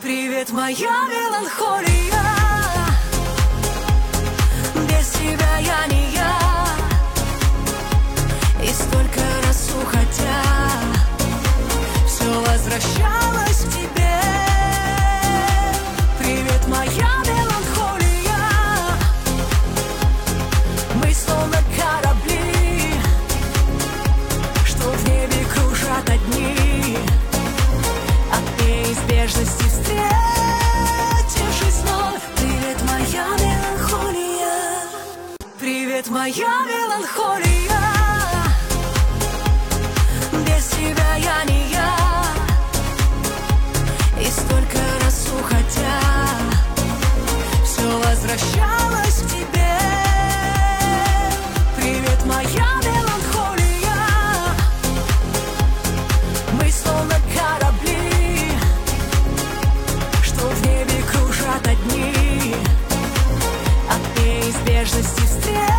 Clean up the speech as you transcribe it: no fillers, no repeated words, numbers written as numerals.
Привет, моя меланхолия. Без тебя я не я. И столько раз уходя, все возвращалось к тебе. Привет, моя меланхолия. Мы словно корабли, что в небе кружат одни. От неизбежности встретившись вновь. Привет, моя меланхолия. Привет, моя меланхолия. Без тебя я не я. И столько раз уходя, все возвращалось к тебе. Привет, моя меланхолия. Мы словно корабли, что в небе кружат одни. От неизбежности встреч